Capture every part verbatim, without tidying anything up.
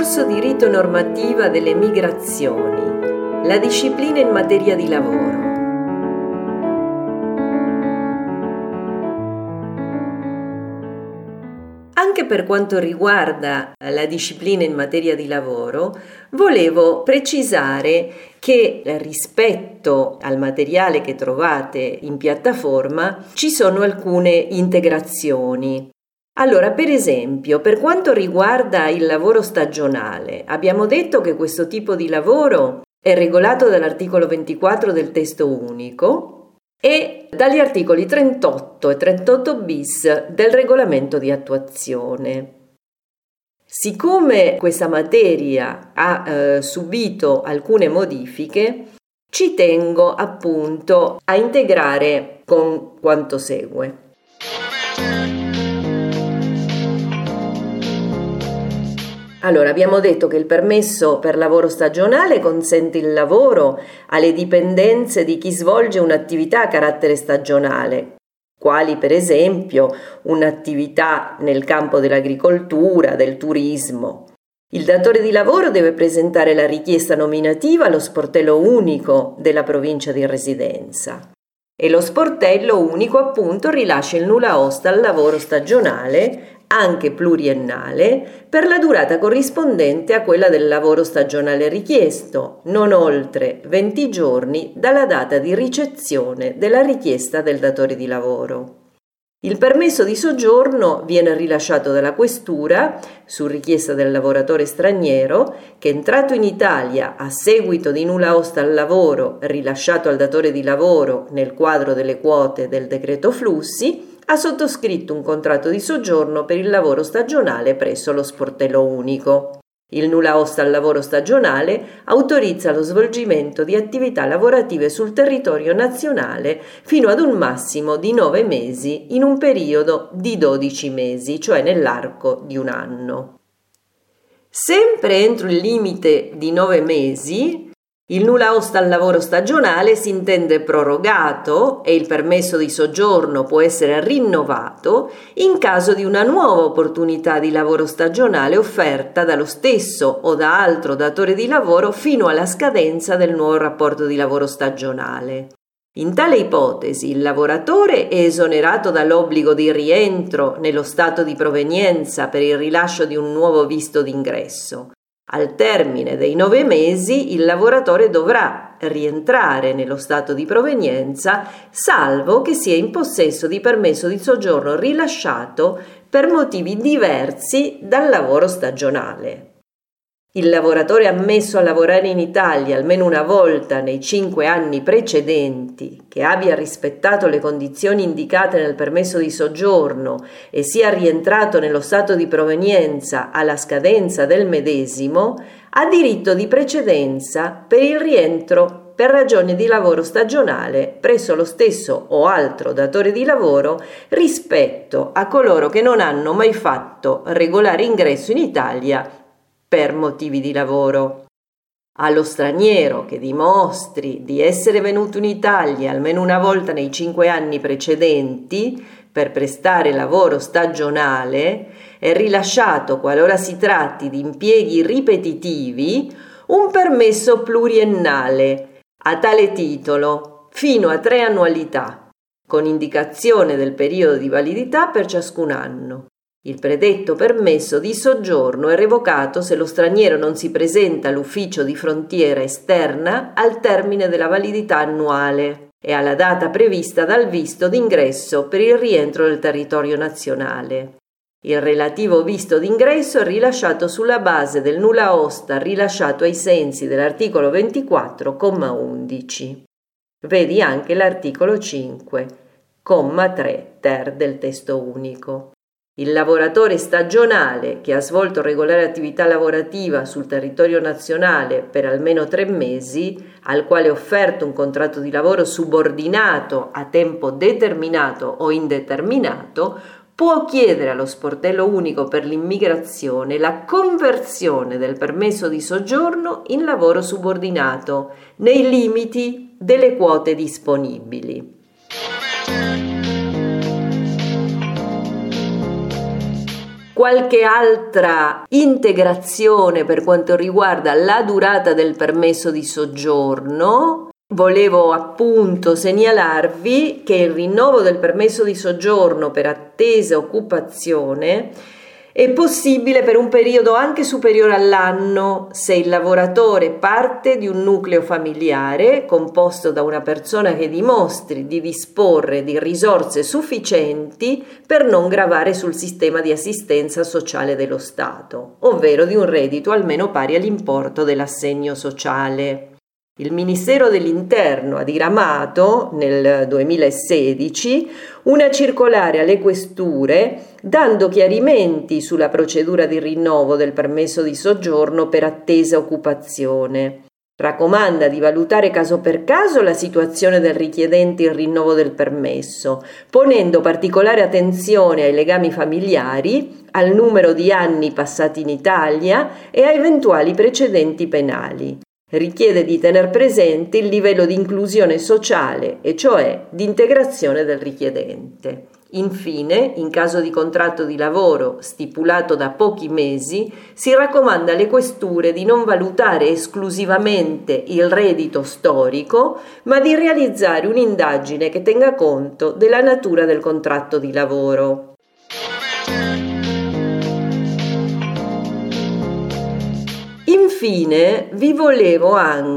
corso di rito normativa delle migrazioni, la disciplina in materia di lavoro. Anche per quanto riguarda la disciplina in materia di lavoro, volevo precisare che rispetto al materiale che trovate in piattaforma ci sono alcune integrazioni. Allora, per esempio, per quanto riguarda il lavoro stagionale, abbiamo detto che questo tipo di lavoro è regolato dall'articolo ventiquattro del testo unico e dagli articoli trentotto e trentotto bis del regolamento di attuazione. Siccome questa materia ha eh, subito alcune modifiche, ci tengo appunto a integrare con quanto segue. Allora, abbiamo detto che il permesso per lavoro stagionale consente il lavoro alle dipendenze di chi svolge un'attività a carattere stagionale, quali per esempio un'attività nel campo dell'agricoltura, del turismo. Il datore di lavoro deve presentare la richiesta nominativa allo sportello unico della provincia di residenza e lo sportello unico appunto rilascia il nulla osta al lavoro stagionale anche pluriennale, per la durata corrispondente a quella del lavoro stagionale richiesto, non oltre venti giorni dalla data di ricezione della richiesta del datore di lavoro. Il permesso di soggiorno viene rilasciato dalla questura su richiesta del lavoratore straniero che, entrato in Italia a seguito di nulla osta al lavoro rilasciato al datore di lavoro nel quadro delle quote del decreto flussi, ha sottoscritto un contratto di soggiorno per il lavoro stagionale presso lo sportello unico. Il nulla osta al lavoro stagionale autorizza lo svolgimento di attività lavorative sul territorio nazionale fino ad un massimo di nove mesi in un periodo di dodici mesi, cioè nell'arco di un anno. Sempre entro il limite di nove mesi, il nulla osta al lavoro stagionale si intende prorogato e il permesso di soggiorno può essere rinnovato in caso di una nuova opportunità di lavoro stagionale offerta dallo stesso o da altro datore di lavoro fino alla scadenza del nuovo rapporto di lavoro stagionale. In tale ipotesi il lavoratore è esonerato dall'obbligo di rientro nello stato di provenienza per il rilascio di un nuovo visto d'ingresso. Al termine dei nove mesi il lavoratore dovrà rientrare nello stato di provenienza salvo che sia in possesso di permesso di soggiorno rilasciato per motivi diversi dal lavoro stagionale. Il lavoratore ammesso a lavorare in Italia almeno una volta nei cinque anni precedenti, che abbia rispettato le condizioni indicate nel permesso di soggiorno e sia rientrato nello stato di provenienza alla scadenza del medesimo, ha diritto di precedenza per il rientro per ragioni di lavoro stagionale presso lo stesso o altro datore di lavoro rispetto a coloro che non hanno mai fatto regolare ingresso in Italia per motivi di lavoro. Allo straniero che dimostri di essere venuto in Italia almeno una volta nei cinque anni precedenti per prestare lavoro stagionale è rilasciato, qualora si tratti di impieghi ripetitivi, un permesso pluriennale a tale titolo fino a tre annualità, con indicazione del periodo di validità per ciascun anno. Il predetto permesso di soggiorno è revocato se lo straniero non si presenta all'ufficio di frontiera esterna al termine della validità annuale e alla data prevista dal visto d'ingresso per il rientro nel territorio nazionale. Il relativo visto d'ingresso è rilasciato sulla base del nulla osta rilasciato ai sensi dell'articolo ventiquattro, comma undici. Vedi anche l'articolo cinque, comma tre ter del testo unico. Il lavoratore stagionale che ha svolto regolare attività lavorativa sul territorio nazionale per almeno tre mesi, al quale è offerto un contratto di lavoro subordinato a tempo determinato o indeterminato, può chiedere allo sportello unico per l'immigrazione la conversione del permesso di soggiorno in lavoro subordinato, nei limiti delle quote disponibili. qualche altra integrazione per quanto riguarda la durata del permesso di soggiorno. Volevo appunto segnalarvi che il rinnovo del permesso di soggiorno per attesa occupazione è possibile per un periodo anche superiore all'anno se il lavoratore parte di un nucleo familiare composto da una persona che dimostri di disporre di risorse sufficienti per non gravare sul sistema di assistenza sociale dello Stato, ovvero di un reddito almeno pari all'importo dell'assegno sociale. Il Ministero dell'Interno ha diramato nel duemilasedici una circolare alle questure dando chiarimenti sulla procedura di rinnovo del permesso di soggiorno per attesa occupazione. Raccomanda di valutare caso per caso la situazione del richiedente il rinnovo del permesso, ponendo particolare attenzione ai legami familiari, al numero di anni passati in Italia e a eventuali precedenti penali. Richiede di tener presente il livello di inclusione sociale, e cioè di integrazione del richiedente. Infine, in caso di contratto di lavoro stipulato da pochi mesi, si raccomanda alle questure di non valutare esclusivamente il reddito storico, ma di realizzare un'indagine che tenga conto della natura del contratto di lavoro. Infine vi volevo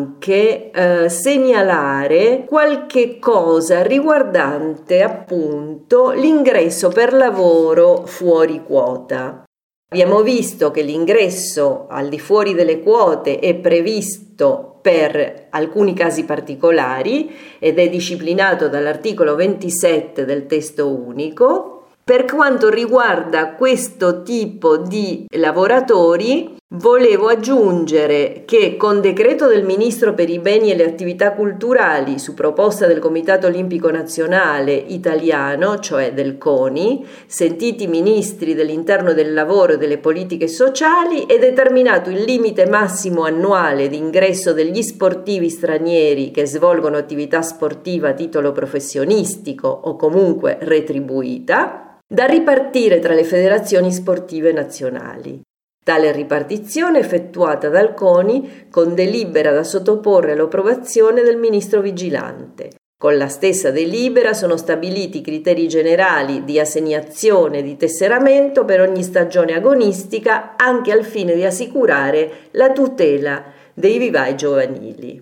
anche eh, segnalare qualche cosa riguardante appunto l'ingresso per lavoro fuori quota. Abbiamo visto che l'ingresso al di fuori delle quote è previsto per alcuni casi particolari ed è disciplinato dall'articolo ventisette del testo unico. Per quanto riguarda questo tipo di lavoratori, volevo aggiungere che con decreto del Ministro per i beni e le attività culturali su proposta del Comitato Olimpico Nazionale Italiano, cioè del CONI, sentiti i ministri dell'Interno e del Lavoro e delle Politiche Sociali, è determinato il limite massimo annuale di ingresso degli sportivi stranieri che svolgono attività sportiva a titolo professionistico o comunque retribuita, da ripartire tra le federazioni sportive nazionali. Tale ripartizione è effettuata dal CONI con delibera da sottoporre all'approvazione del ministro vigilante. Con la stessa delibera sono stabiliti i criteri generali di assegnazione e di tesseramento per ogni stagione agonistica, anche al fine di assicurare la tutela dei vivai giovanili.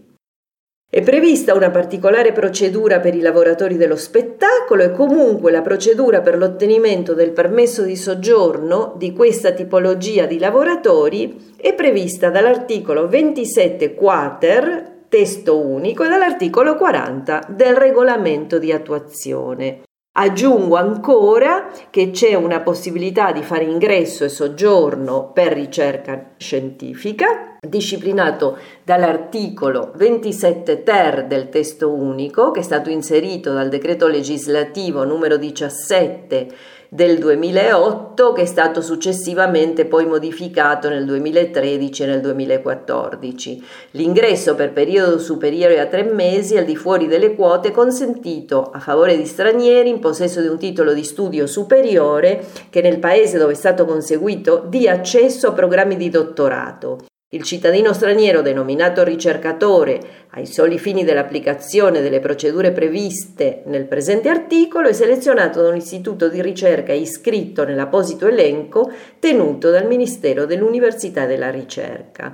È prevista una particolare procedura per i lavoratori dello spettacolo e comunque la procedura per l'ottenimento del permesso di soggiorno di questa tipologia di lavoratori è prevista dall'articolo ventisette quater, testo unico, e dall'articolo quaranta del regolamento di attuazione. Aggiungo ancora che c'è una possibilità di fare ingresso e soggiorno per ricerca scientifica, disciplinato dall'articolo ventisette ter del testo unico, che è stato inserito dal decreto legislativo numero diciassette del duemilaotto, che è stato successivamente poi modificato nel duemilatredici e nel duemilaquattordici. L'ingresso per periodo superiore a tre mesi al di fuori delle quote è consentito a favore di stranieri in possesso di un titolo di studio superiore che nel paese dove è stato conseguito dia accesso a programmi di dottorato. Il cittadino straniero denominato ricercatore, ai soli fini dell'applicazione delle procedure previste nel presente articolo, è selezionato da un istituto di ricerca iscritto nell'apposito elenco tenuto dal Ministero dell'Università e della Ricerca.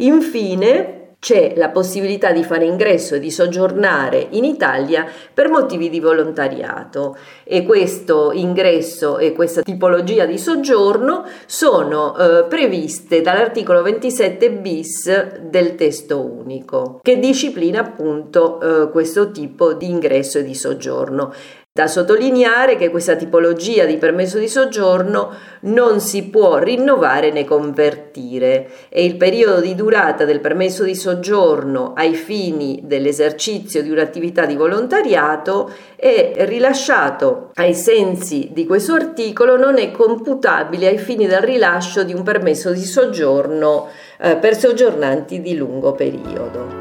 Infine, c'è la possibilità di fare ingresso e di soggiornare in Italia per motivi di volontariato, e questo ingresso e questa tipologia di soggiorno sono eh, previste dall'articolo ventisette bis del testo unico, che disciplina appunto eh, questo tipo di ingresso e di soggiorno. Da sottolineare che questa tipologia di permesso di soggiorno non si può rinnovare né convertire e il periodo di durata del permesso di soggiorno ai fini dell'esercizio di un'attività di volontariato è rilasciato ai sensi di questo articolo, non è computabile ai fini del rilascio di un permesso di soggiorno eh, per soggiornanti di lungo periodo.